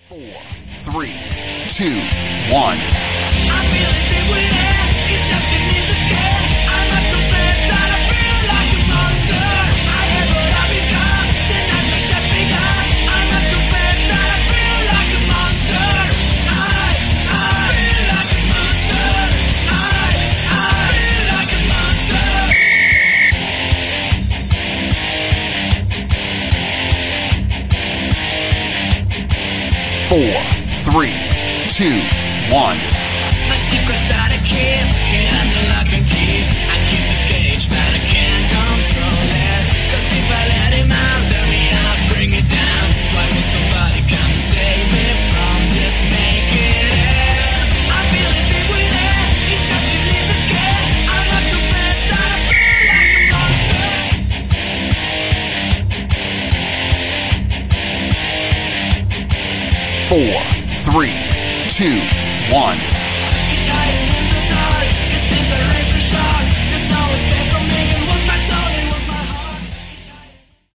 4, 3, 2, 1. I feel it deep within, it's just beneath the skin. I must confess that I feel like a monster. I am what I become, the nights may just begun. I must confess that I feel like a monster. I feel like a monster. I feel like a monster. 4, 3, 2, 1. My secret's out of key, and the lock and key. I keep it caged, but I can't control it. 'Cause if I let him out, tell me I'll bring it down. Why would somebody come and save me from this naked end? I feel it deep within, it's just beneath the skin. I must confess that I feel like a monster. 4, 3, 2, 1.